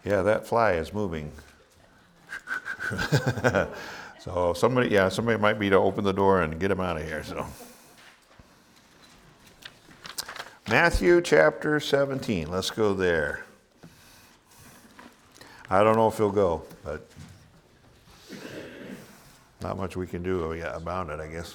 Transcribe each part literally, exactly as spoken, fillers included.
Yeah, that fly is moving. So somebody, yeah, somebody might be to open the door and get him out of here. So Matthew chapter seventeen. Let's go there. I don't know if he'll go, but not much we can do about it, I guess.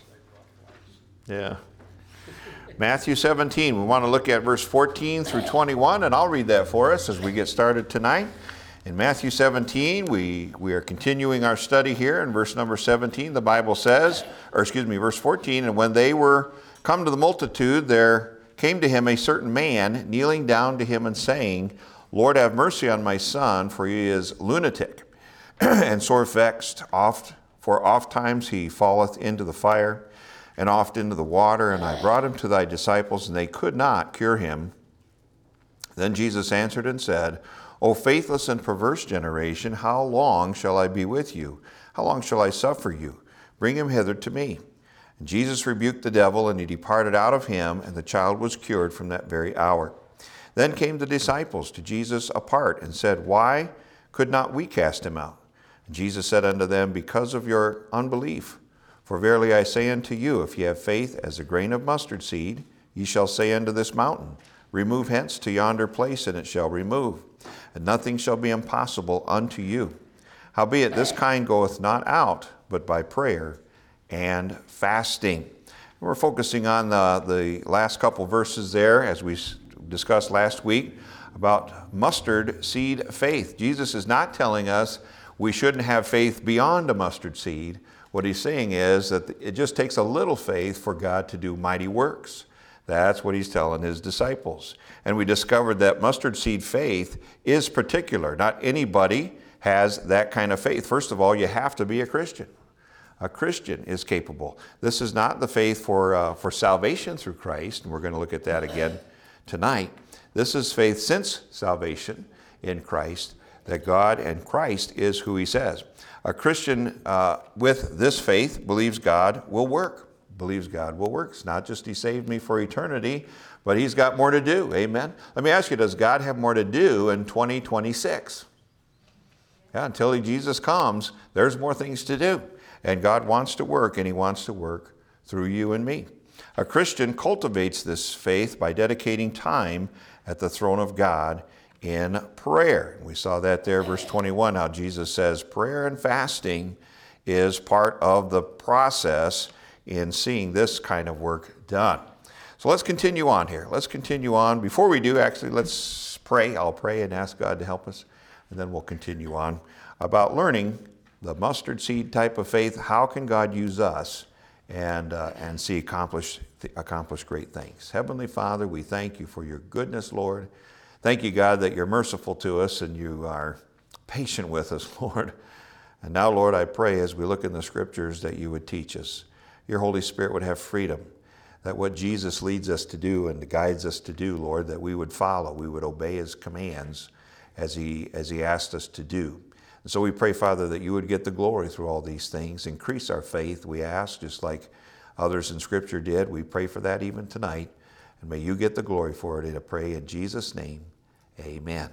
Yeah. Matthew seventeen, we want to look at verse fourteen through twenty-one, and I'll read that for us as we get started tonight. In Matthew seventeen, we, we are continuing our study here. In verse number seventeen, the Bible says, or excuse me, verse fourteen, and when they were come to the multitude, there came to him a certain man, kneeling down to him and saying, Lord, have mercy on my son, for he is lunatic, and sore vexed, oft, for oft times he falleth into the fire, and oft into the water, and I brought him to thy disciples, and they could not cure him. Then Jesus answered and said, O faithless and perverse generation, how long shall I be with you? How long shall I suffer you? Bring him hither to me. And Jesus rebuked the devil, and he departed out of him, and the child was cured from that very hour. Then came the disciples to Jesus apart, and said, Why could not we cast him out? And Jesus said unto them, Because of your unbelief. For verily I say unto you, if ye have faith as a grain of mustard seed, ye shall say unto this mountain, Remove hence to yonder place, and it shall remove. And nothing shall be impossible unto you. Howbeit this kind goeth not out, but by prayer and fasting. We're focusing on the, the last couple verses there, as we discussed last week, about mustard seed faith. Jesus is not telling us we shouldn't have faith beyond a mustard seed. What he's saying is that it just takes a little faith for God to do mighty works. That's what he's telling his disciples. And we discovered that mustard seed faith is particular. Not anybody has that kind of faith. First of all, you have to be a Christian. A Christian is capable. This is not the faith for, uh, for salvation through Christ, and we're going to look at that again tonight. This is faith since salvation in Christ, that God and Christ is who he says. A Christian uh, with this faith believes God will work. Believes God will work. It's not just he saved me for eternity, but he's got more to do. Amen. Let me ask you, does God have more to do in twenty twenty-six? Yeah, until Jesus comes, there's more things to do. And God wants to work, and he wants to work through you and me. A Christian cultivates this faith by dedicating time at the throne of God in prayer. We saw that there, verse twenty-one, how Jesus says prayer and fasting is part of the process in seeing this kind of work done. So let's continue on here. Let's continue on. Before we do, actually, let's pray. I'll pray and ask God to help us, and then we'll continue on about learning the mustard seed type of faith. How can God use us and uh, and see accomplish accomplish great things? Heavenly Father, we thank you for your goodness, Lord. Thank you, God, that you're merciful to us and you are patient with us, Lord. And now, Lord, I pray as we look in the scriptures that you would teach us. Your Holy Spirit would have freedom, that what Jesus leads us to do and guides us to do, Lord, that we would follow, we would obey his commands as he, as he asked us to do. And so we pray, Father, that you would get the glory through all these things. Increase our faith, we ask, just like others in Scripture did. We pray for that even tonight. And may you get the glory for it, and I pray in Jesus' name, amen.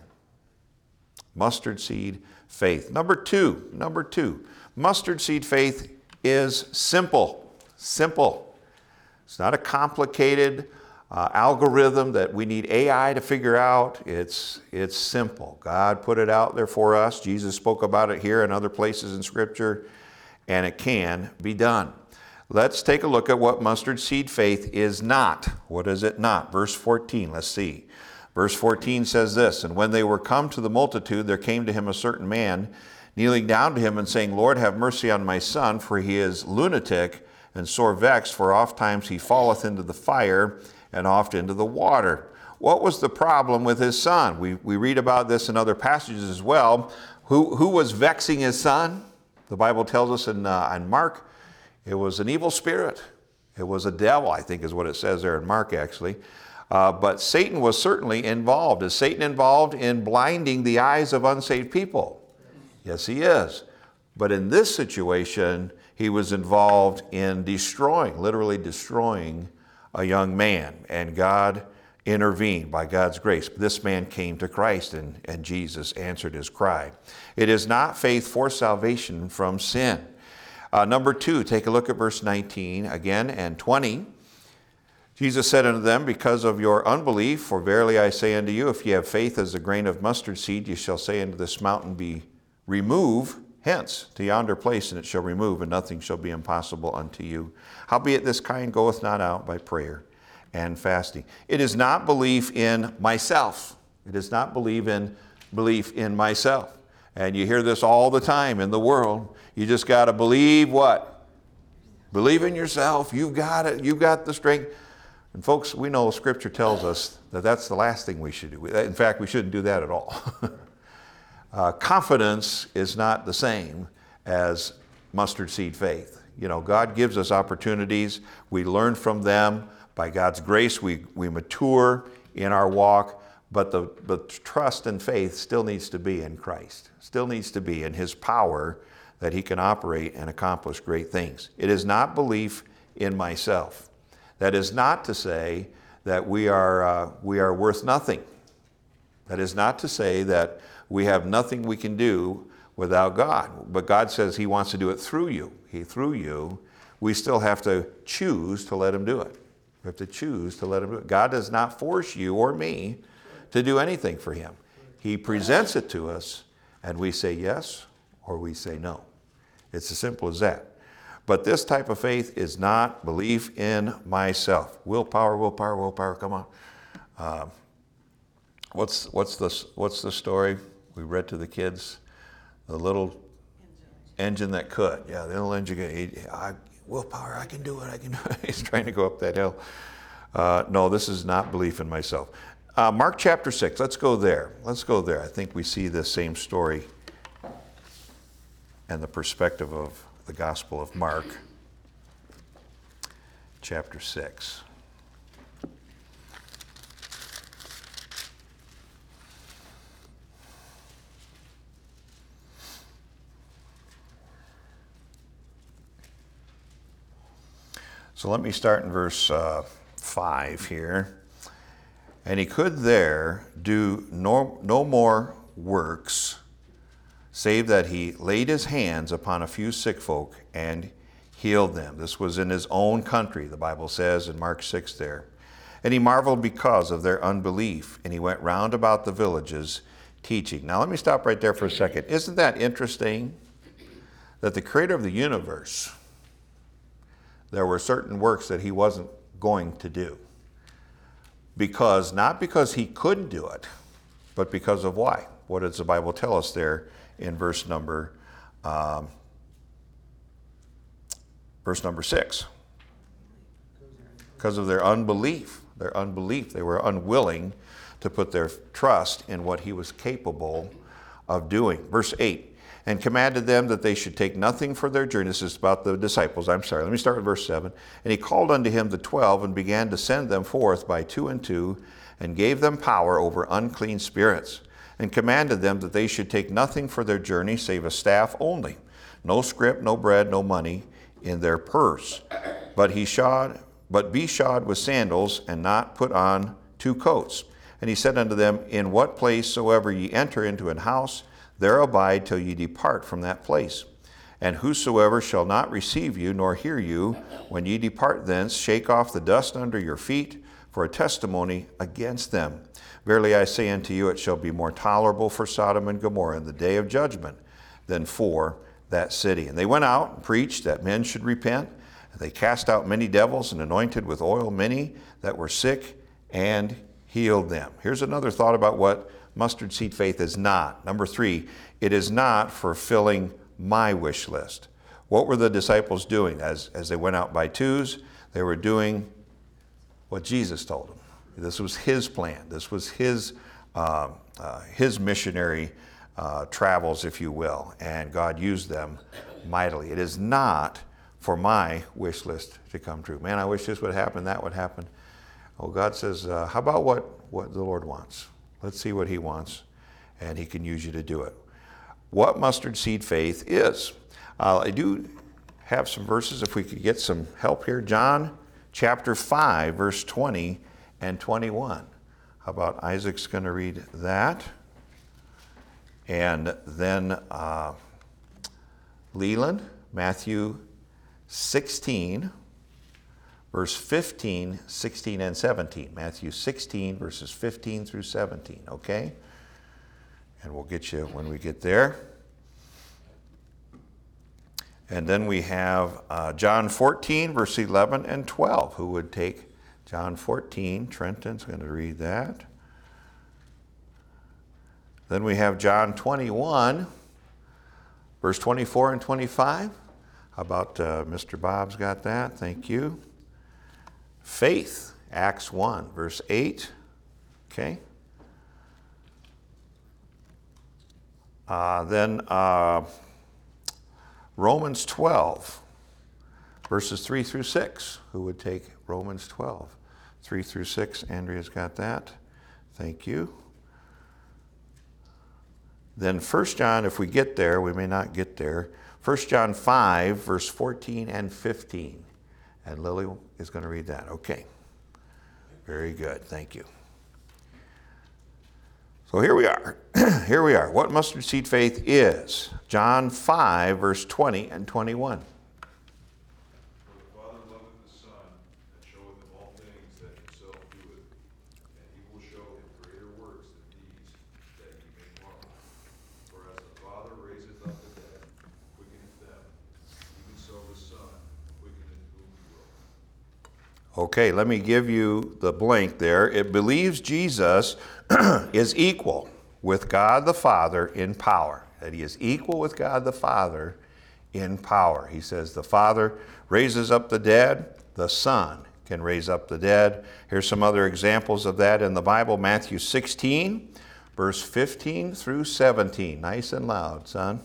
Mustard seed faith. Number two, number two, mustard seed faith is simple. Simple. It's not a complicated uh, algorithm that we need A I to figure out. It's, it's simple. God put it out there for us. Jesus spoke about it here and other places in Scripture, and it can be done. Let's take a look at what mustard seed faith is not. What is it not? Verse fourteen, let's see. Verse fourteen says this, And when they were come to the multitude, there came to him a certain man, kneeling down to him and saying, Lord, have mercy on my son, for he is lunatic and sore vexed, for oft times he falleth into the fire and oft into the water. What was the problem with his son? We, we read about this in other passages as well. Who, who was vexing his son? The Bible tells us in, uh, in Mark, it was an evil spirit. It was a devil, I think is what it says there in Mark actually. Uh, but Satan was certainly involved. Is Satan involved in blinding the eyes of unsaved people? Yes, he is. But in this situation, he was involved in destroying, literally destroying a young man. And God intervened by God's grace. This man came to Christ, and, and Jesus answered his cry. It is not faith for salvation from sin. Uh, number two, take a look at verse nineteen again and twenty. Jesus said unto them, because of your unbelief, for verily I say unto you, if ye have faith as a grain of mustard seed, ye shall say unto this mountain, be remove hence to yonder place, and it shall remove, and nothing shall be impossible unto you. Howbeit this kind goeth not out by prayer and fasting. It is not belief in myself. It is not believe in belief in myself. And you hear this all the time in the world. You just got to believe what? Believe in yourself. You've got it. You've got the strength. And folks, we know Scripture tells us that that's the last thing we should do. In fact, we shouldn't do that at all. uh, confidence is not the same as mustard seed faith. You know, God gives us opportunities. We learn from them. By God's grace, we, we mature in our walk. But the, the trust and faith still needs to be in Christ. Still needs to be in His power that He can operate and accomplish great things. It is not belief in myself. That is not to say that we are, uh, we are worth nothing. That is not to say that we have nothing we can do without God. But God says He wants to do it through you. He through you. We still have to choose to let Him do it. We have to choose to let Him do it. God does not force you or me to do anything for Him. He presents it to us, and we say yes or we say no. It's as simple as that. But this type of faith is not belief in myself. Willpower, willpower, willpower, come on. Uh, what's, what's, the, what's the story we read to the kids? The little engine that could. Yeah, the little engine, he, I, willpower, I can do it, I can do it. He's trying to go up that hill. Uh, no, this is not belief in myself. Uh, Mark chapter six, let's go there. Let's go there. I think we see this same story and the perspective of the Gospel of Mark, chapter six. So let me start in verse uh, five here. And he could there do no, no more works, save that he laid his hands upon a few sick folk and healed them. This was in his own country, the Bible says in Mark six there. And he marveled because of their unbelief, and he went round about the villages teaching. Now let me stop right there for a second. Isn't that interesting that the creator of the universe, there were certain works that he wasn't going to do? Because, not because he couldn't do it, but because of why? What does the Bible tell us there in verse number, um, verse number six? Because of their unbelief. Their unbelief. They were unwilling to put their trust in what he was capable of doing. Verse eight. And commanded them that they should take nothing for their journey. This is about the disciples. I'm sorry. Let me start with verse seven. And he called unto him the twelve and began to send them forth by two and two, and gave them power over unclean spirits, and commanded them that they should take nothing for their journey save a staff only, no scrip, no bread, no money in their purse. But he shod, but be shod with sandals, and not put on two coats. And he said unto them, in what place soever ye enter into an house, there abide till ye depart from that place. And whosoever shall not receive you, nor hear you, when ye depart thence, shake off the dust under your feet for a testimony against them. Verily I say unto you, it shall be more tolerable for Sodom and Gomorrah in the day of judgment than for that city. And they went out and preached that men should repent. And they cast out many devils and anointed with oil many that were sick and healed them. Here's another thought about what mustard seed faith is not. Number three, it is not fulfilling my wish list. What were the disciples doing as, as they went out by twos? They were doing what Jesus told them. This was his plan. This was his, uh, uh, his missionary uh, travels, if you will, and God used them mightily. It is not for my wish list to come true. Man, I wish this would happen, that would happen. Oh, God says, uh, how about what, what the Lord wants? Let's see what he wants, and he can use you to do it. What mustard seed faith is. Uh, I do have some verses, if we could get some help here. John chapter five, verse twenty and twenty-one. How about Isaac's going to read that? And then uh, Leland, Matthew sixteen, verse fifteen, sixteen, and seventeen. Matthew sixteen, verses fifteen through seventeen, okay? And we'll get you when we get there. And then we have uh, John fourteen, verse eleven and twelve. Who would take John fourteen? Trenton's going to read that. Then we have John twenty-one, verse twenty-four and twenty-five. How about uh, Mister Bob's got that? Thank you. Faith, Acts one, verse eight. Okay. Uh, then uh, Romans twelve, verses three through six. Who would take Romans twelve? three through six. Andrea's got that. Thank you. Then First John, if we get there, we may not get there. First John five, verse fourteen and fifteen. And Lily is going to read that. Okay. Very good. Thank you. So here we are. Here we are. What mustard seed faith is. John five, verse twenty and twenty-one. For the Father loveth the Son, and showeth him all things that himself doeth, and he will show him greater works than these, that ye may marvel. For as the Father raiseth up the dead, and quickeneth them, even so the Son quickeneth whom he will. Okay, let me give you the blank there. It believes Jesus is equal with God the Father in power. That he is equal with God the Father in power. He says the Father raises up the dead, the Son can raise up the dead. Here's some other examples of that in the Bible. Matthew sixteen, verse fifteen through seventeen. Nice and loud, son.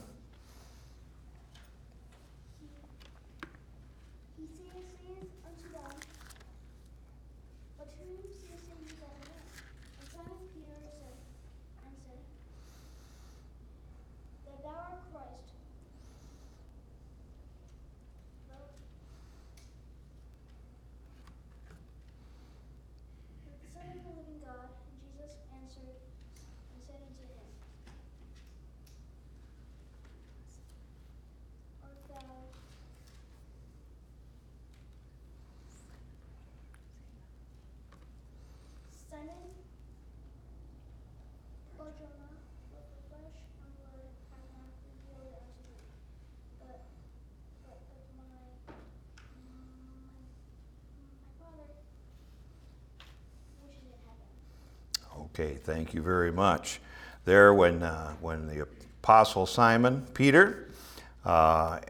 Okay, thank you very much. There, when uh, when the Apostle Simon Peter uh,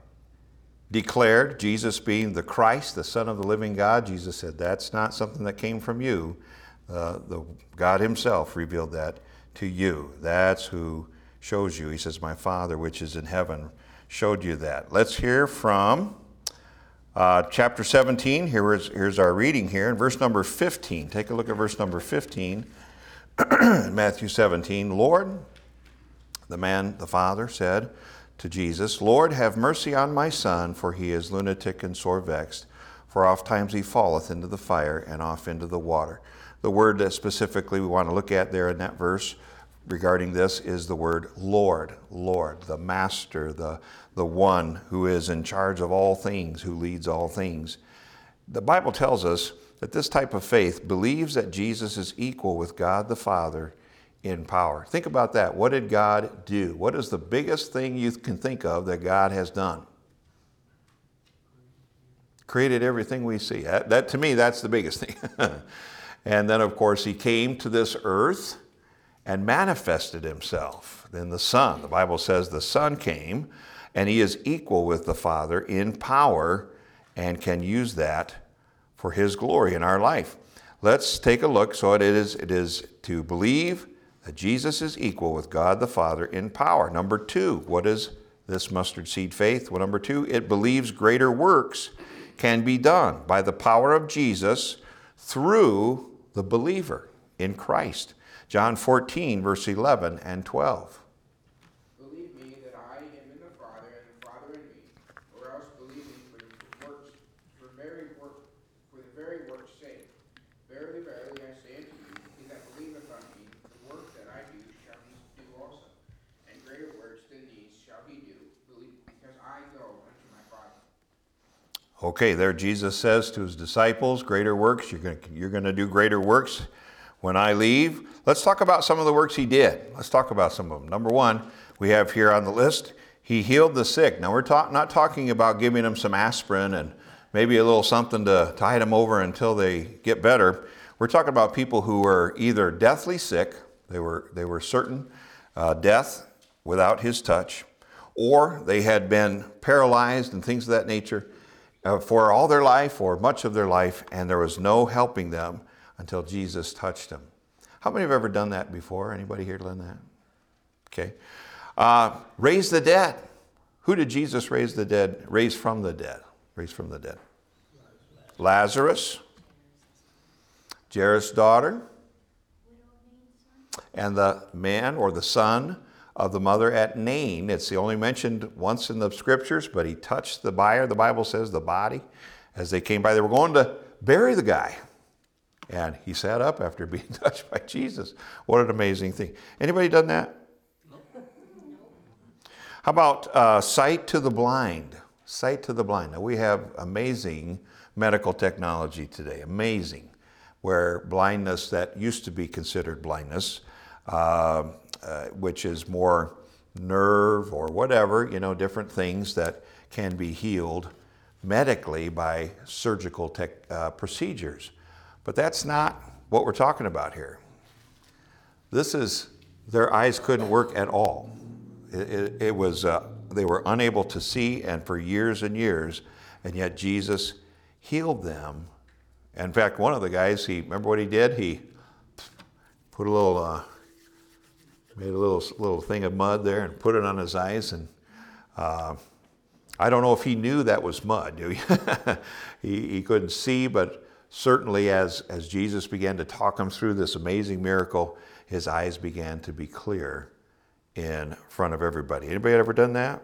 declared Jesus being the Christ, the Son of the living God, Jesus said, that's not something that came from you. Uh, the God himself revealed that to you. That's who shows you. He says, my Father which is in heaven showed you that. Let's hear from uh, chapter seventeen. Here is, here's our reading here in verse number fifteen. Take a look at verse number fifteen. Matthew seventeen, Lord, the man, the father, said to Jesus, Lord, have mercy on my son, for he is lunatic and sore vexed, for oft times he falleth into the fire and off into the water. The word that specifically we want to look at there in that verse regarding this is the word Lord, Lord, the master, the, the one who is in charge of all things, who leads all things. The Bible tells us that this type of faith believes that Jesus is equal with God the Father in power. Think about that. What did God do? What is the biggest thing you can think of that God has done? Created everything we see. That, that to me, that's the biggest thing. And then, of course, he came to this earth and manifested himself. Then the Son, the Bible says the Son came, and he is equal with the Father in power and can use that for his glory in our life. Let's take a look. So it is, it is to believe that Jesus is equal with God the Father in power. Number two, what is this mustard seed faith? Well, number two, it believes greater works can be done by the power of Jesus through the believer in Christ. John fourteen, verse eleven and twelve. Believe me that I am in the Father, and the Father in me, or else believe me for the works, for very work, for the very work's sake. Verily, verily, I say unto you, he that believeth Okay, there Jesus says to his disciples, greater works, you're going you're going to do greater works when I leave. Let's talk about some of the works he did. Let's talk about some of them. Number one, we have here on the list, he healed the sick. Now, we're talk, not talking about giving them some aspirin and maybe a little something to tide them over until they get better. We're talking about people who were either deathly sick, they were, they were certain uh, death without his touch, or they had been paralyzed and things of that nature uh, for all their life or much of their life, and there was no helping them until Jesus touched them. How many have ever done that before? Anybody here done that? Okay. Uh, raise the dead. Who did Jesus raise the dead? Raise from the dead. Raise from the dead. Lazarus. Jairus' daughter. And the man or the son of the mother at Nain. It's the only mentioned once in the scriptures, but he touched the bier, the Bible says, the body, as they came by. They were going to bury the guy. And he sat up after being touched by Jesus. What an amazing thing. Anybody done that? How about uh, sight to the blind? Sight to the blind. Now, we have amazing medical technology today. Amazing. Where blindness that used to be considered blindness, uh, uh, which is more nerve or whatever, you know, different things that can be healed medically by surgical tech, uh, procedures. But that's not what we're talking about here. This is, their eyes couldn't work at all. It, it, it was, uh, they were unable to see, and for years and years, and yet Jesus healed them. In fact, one of the guys, he, remember what he did? He put a little, uh, made a little, little thing of mud there and put it on his eyes, and uh, I don't know if he knew that was mud. he, he couldn't see, but certainly as, as Jesus began to talk him through this amazing miracle, his eyes began to be clear in front of everybody. Anybody ever done that?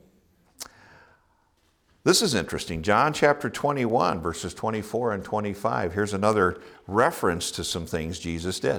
This is interesting. John chapter twenty-one, verses twenty-four and twenty-five. Here's another reference to some things Jesus did.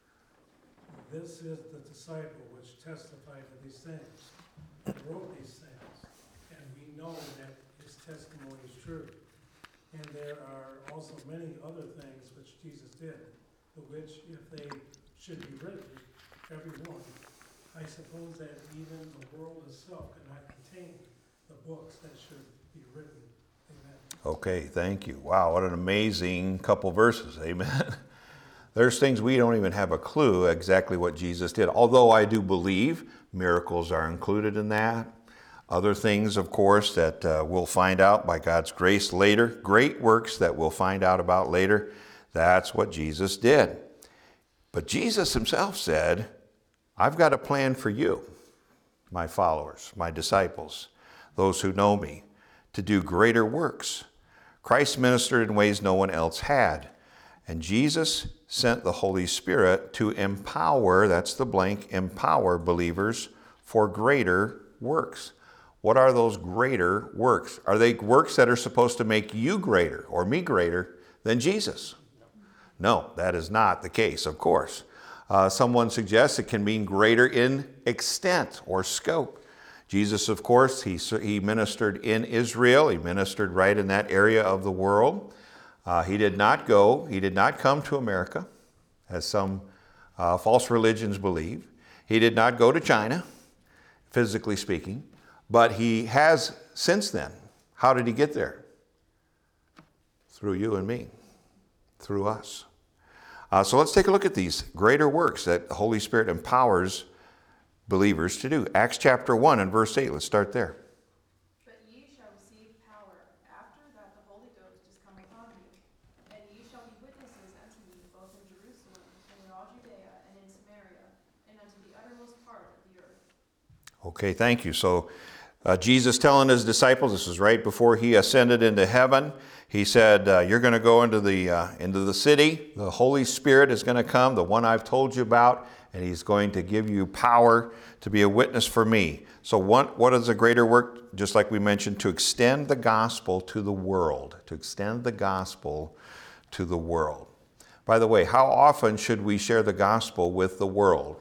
This is the disciple which testified to these things, and wrote these things, and we know that his testimony is true. And there are also many other things which Jesus did, the which, if they should be written, every one, I suppose that even the world itself cannot contain the books that should be written. Amen. Okay, thank you. Wow, what an amazing couple verses. Amen. There's things we don't even have a clue exactly what Jesus did, although I do believe miracles are included in that. Other things, of course, that uh, we'll find out by God's grace later. Great works that we'll find out about later. That's what Jesus did. But Jesus himself said, I've got a plan for you, my followers, my disciples, those who know me, to do greater works. Christ ministered in ways no one else had. And Jesus sent the Holy Spirit to empower, that's the blank, empower believers for greater works. What are those greater works? Are they works that are supposed to make you greater or me greater than Jesus? No, that is not the case, of course. Uh, someone suggests it can mean greater in extent or scope. Jesus, of course, he, he ministered in Israel. He ministered right in that area of the world. Uh, he did not go, he did not come to America, as some uh, false religions believe. He did not go to China, physically speaking, but he has since then. How did he get there? Through you and me, through us. Uh, so let's take a look at these greater works that the Holy Spirit empowers believers to do. Acts chapter one and verse eight, let's start there. But ye shall receive power after that the Holy Ghost is come upon you, and ye shall be witnesses unto me both in Jerusalem and in all Judea and in Samaria, and unto the uttermost part of the earth. Okay, thank you. So uh, Jesus telling his disciples, this is right before he ascended into heaven. He said, uh, you're going to go into the, uh, into the city. The Holy Spirit is going to come, the one I've told you about, and he's going to give you power to be a witness for me. So what, what is a greater work? Just like we mentioned, to extend the gospel to the world. To extend the gospel to the world. By the way, how often should we share the gospel with the world?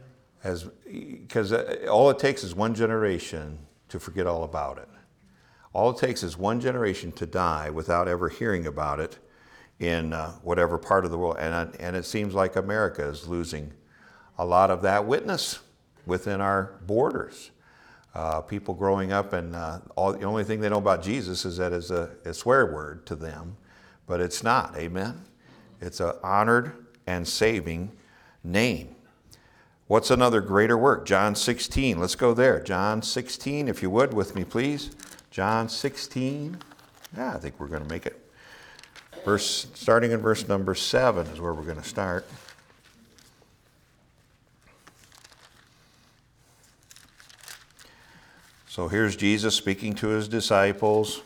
As, because all it takes is one generation to forget all about it. All it takes is one generation to die without ever hearing about it in uh, whatever part of the world. And, and it seems like America is losing a lot of that witness within our borders. Uh, people growing up and uh, all, the only thing they know about Jesus is that it's a, a swear word to them, but it's not, amen? It's an honored and saving name. What's another greater work? John sixteen, let's go there. John sixteen, if you would, with me please. John sixteen, yeah, I think we're going to make it. Verse, starting in verse number seven is where we're going to start. So here's Jesus speaking to his disciples.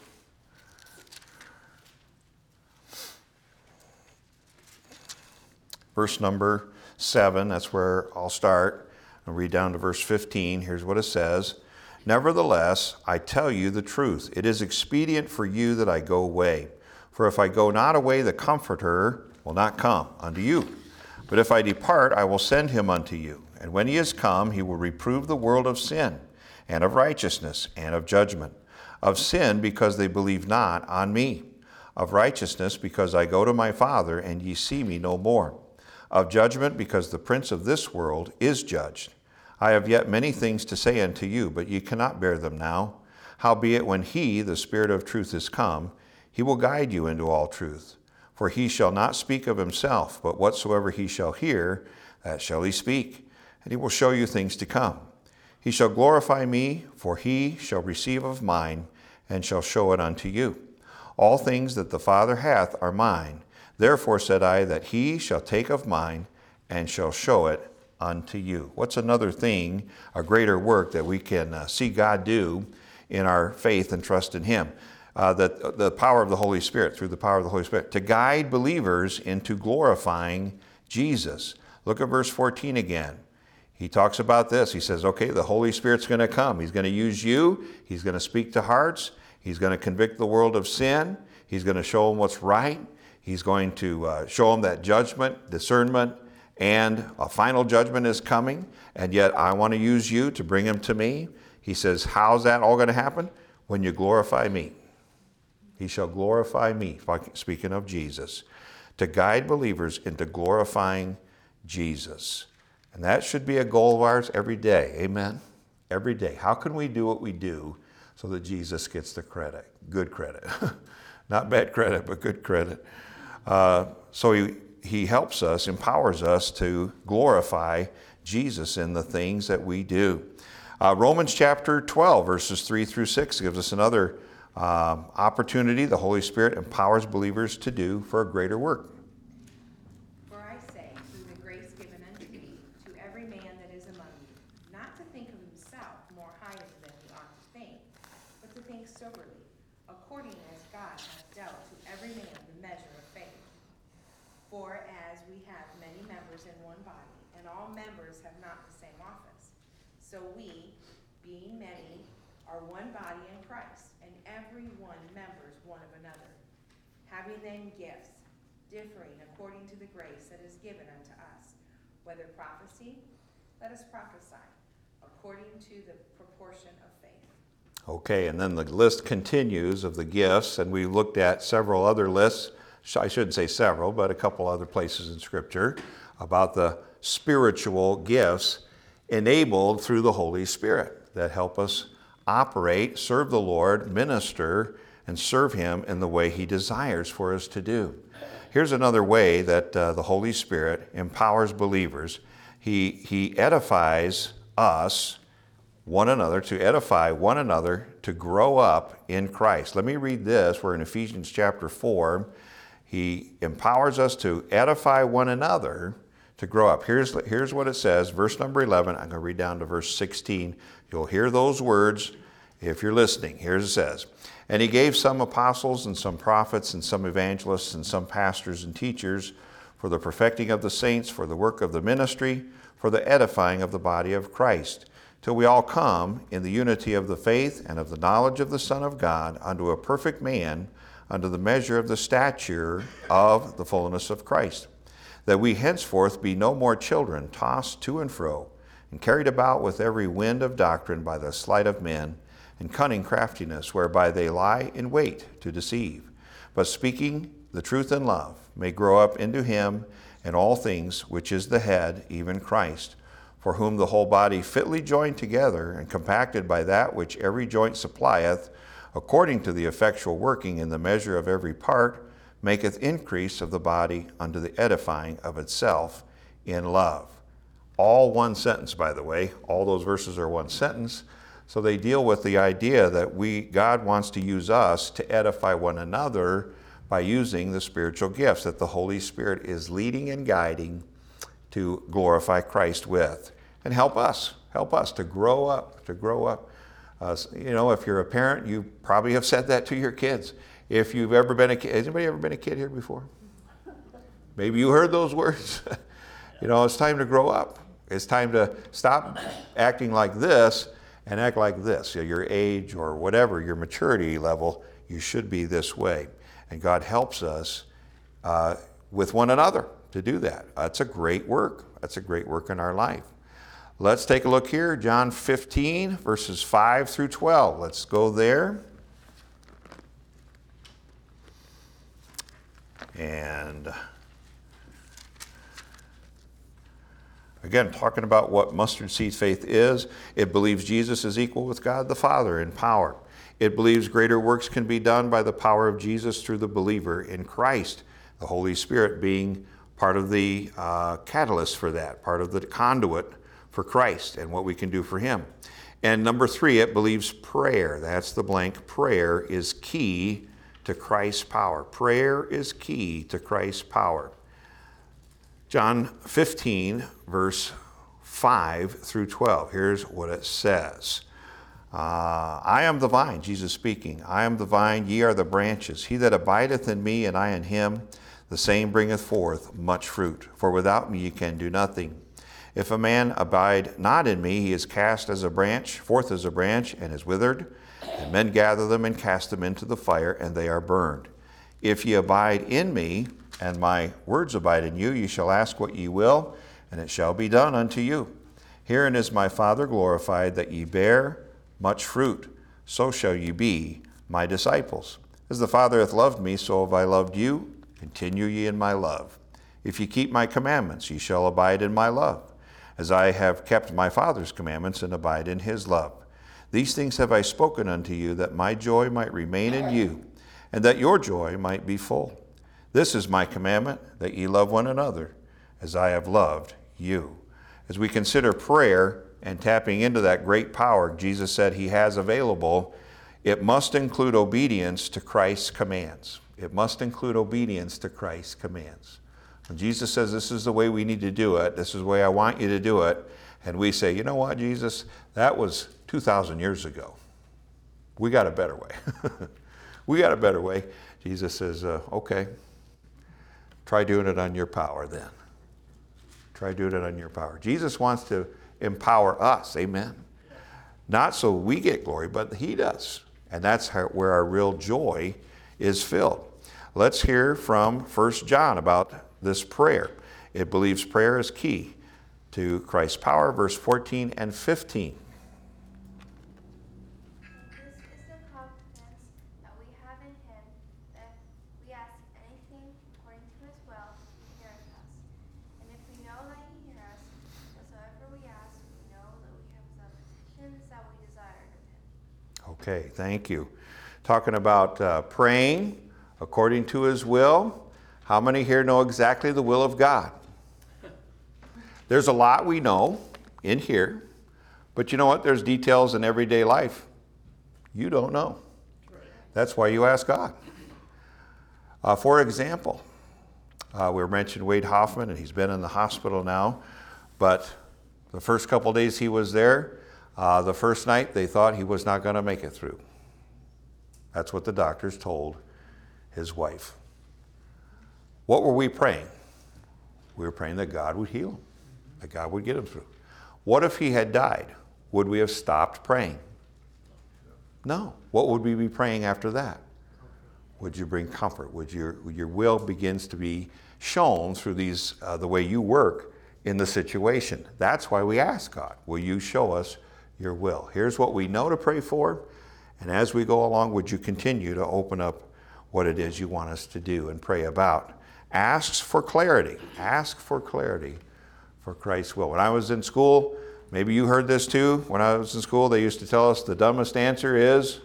Verse number seven, that's where I'll start. I'll read down to verse fifteen. Here's what it says. Nevertheless, I tell you the truth. It is expedient for you that I go away. For if I go not away, the Comforter will not come unto you. But if I depart, I will send him unto you. And when he is come, he will reprove the world of sin, and of righteousness, and of judgment. Of sin, because they believe not on me. Of righteousness, because I go to my Father, and ye see me no more. Of judgment, because the prince of this world is judged. I have yet many things to say unto you, but ye cannot bear them now. Howbeit, when he, the Spirit of truth, is come, he will guide you into all truth. For he shall not speak of himself, but whatsoever he shall hear, that shall he speak. And he will show you things to come. He shall glorify me, for he shall receive of mine, and shall show it unto you. All things that the Father hath are mine. Therefore said I, that he shall take of mine, and shall show it unto you. What's another thing, a greater work that we can uh, see God do in our faith and trust in him? Uh, that the power of the Holy Spirit, through the power of the Holy Spirit, to guide believers into glorifying Jesus. Look at verse fourteen again. He talks about this. He says, okay, the Holy Spirit's going to come. He's going to use you. He's going to speak to hearts. He's going to convict the world of sin. He's going to show them what's right. He's going to uh, show them that judgment, discernment, and a final judgment is coming. And yet I want to use you to bring them to me. He says, how's that all going to happen? When you glorify me. He shall glorify me, speaking of Jesus, to guide believers into glorifying Jesus. And that should be a goal of ours every day. Amen? Every day. How can we do what we do so that Jesus gets the credit? Good credit. Not bad credit, but good credit. Uh, so he, he helps us, empowers us to glorify Jesus in the things that we do. Uh, Romans chapter twelve, verses three through six gives us another um, opportunity the Holy Spirit empowers believers to do for a greater work. For I say, through the grace given unto me, to every man that is among you, not to think of himself more highly than he ought to think, but to think soberly, according as God hath dealt to every man the measure of faith. For as we have many members in one body, and all members have not the same office, so we, being many, are one body in Christ, and every one members one of another. Having then gifts, differing according to the grace that is given unto us, whether prophecy, let us prophesy, according to the proportion of faith. Okay, and then the list continues of the gifts, and we looked at several other lists. I shouldn't say several, but a couple other places in Scripture about the spiritual gifts enabled through the Holy Spirit that help us operate, serve the Lord, minister, and serve him in the way he desires for us to do. Here's another way that uh, the Holy Spirit empowers believers. He, he edifies us, one another, to edify one another, to grow up in Christ. Let me read this. We're in Ephesians chapter four. He empowers us to edify one another to grow up. Here's, here's what it says, verse number eleven. I'm going to read down to verse sixteen. You'll hear those words if you're listening. Here's it says, and he gave some apostles and some prophets and some evangelists and some pastors and teachers for the perfecting of the saints, for the work of the ministry, for the edifying of the body of Christ, till we all come in the unity of the faith and of the knowledge of the Son of God, unto a perfect man, unto the measure of the stature of the fullness of Christ, that we henceforth be no more children, tossed to and fro, and carried about with every wind of doctrine by the sleight of men, and cunning craftiness, whereby they lie in wait to deceive. But speaking the truth in love may grow up into him in all things, which is the head, even Christ, for whom the whole body fitly joined together and compacted by that which every joint supplieth, according to the effectual working in the measure of every part, maketh increase of the body unto the edifying of itself in love. All one sentence, by the way. All those verses are one sentence. So they deal with the idea that we, God wants to use us to edify one another by using the spiritual gifts that the Holy Spirit is leading and guiding to glorify Christ with. And help us, help us to grow up, to grow up. Uh, you know, if you're a parent, you probably have said that to your kids. If you've ever been a kid, has anybody ever been a kid here before? Maybe you heard those words. You know, it's time to grow up. It's time to stop acting like this and act like this. You know, your age or whatever, your maturity level, you should be this way. And God helps us uh, with one another to do that. That's a great work. That's a great work in our life. Let's take a look here, John fifteen, verses five through twelve. Let's go there. And again, talking about what mustard seed faith is, it believes Jesus is equal with God the Father in power. It believes greater works can be done by the power of Jesus through the believer in Christ, the Holy Spirit being part of the uh, catalyst for that, part of the conduit for Christ and what we can do for him. And number three, it believes prayer. That's the blank. Prayer is key to Christ's power. Prayer is key to Christ's power. John fifteen, verse five through twelve. Here's what it says. Uh, I am the vine, Jesus speaking. I am the vine, ye are the branches. He that abideth in me, and I in him, the same bringeth forth much fruit. For without me ye can do nothing. If a man abide not in me, he is cast as a branch, forth as a branch, and is withered. And men gather them and cast them into the fire, and they are burned. If ye abide in me, and my words abide in you, ye shall ask what ye will, and it shall be done unto you. Herein is my Father glorified, that ye bear much fruit. So shall ye be my disciples. As the Father hath loved me, so have I loved you. Continue ye in my love. If ye keep my commandments, ye shall abide in my love, as I have kept my Father's commandments and abide in his love. These things have I spoken unto you, that my joy might remain in you, and that your joy might be full. This is my commandment, that ye love one another, as I have loved you. As we consider prayer and tapping into that great power Jesus said he has available, it must include obedience to Christ's commands. It must include obedience to Christ's commands. When Jesus says this is the way we need to do it, this is the way I want you to do it, and we say, you know what, Jesus, that was two thousand years ago. We got a better way. We got a better way. Jesus says, uh, okay, try doing it on your power then. Try doing it on your power. Jesus wants to empower us, amen. Not so we get glory, but he does. And that's how, where our real joy is filled. Let's hear from First John about this prayer. It believes prayer is key to Christ's power, verse fourteen and fifteen. This is the confidence that we have in him, that if we ask anything according to his will, he heareth us. And if we know that he heareth us, whatsoever we ask, we know that we have the petitions that we desire of him. Okay, thank you. Talking about uh, praying according to his will. How many here know exactly the will of God? There's a lot we know in here, but you know what? There's details in everyday life you don't know. That's why you ask God. Uh, for example, uh, we mentioned Wade Hoffman, and he's been in the hospital now, but the first couple days he was there, uh, the first night they thought he was not going to make it through. That's what the doctors told his wife. What were we praying? We were praying that God would heal him, that God would get him through. What if he had died? Would we have stopped praying? No. What would we be praying after that? Would you bring comfort? Would your, your will begins to be shown through these uh, the way you work in the situation? That's why we ask God, will you show us your will? Here's what we know to pray for. And as we go along, would you continue to open up what it is you want us to do and pray about? Ask for clarity. Ask for clarity for Christ's will. When I was in school, maybe you heard this too. When I was in school, they used to tell us the dumbest answer is,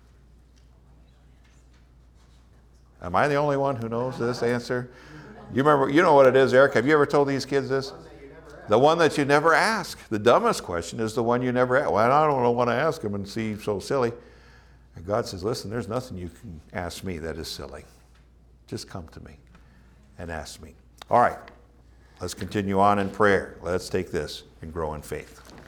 am I the only one who knows this answer? You remember, you know what it is, Eric? Have you ever told these kids this? The one that you never ask. The dumbest question is the one you never ask. Well, I don't want to ask them and see so silly. And God says, listen, there's nothing you can ask me that is silly. Just come to me and ask me. All right, let's continue on in prayer. Let's take this and grow in faith.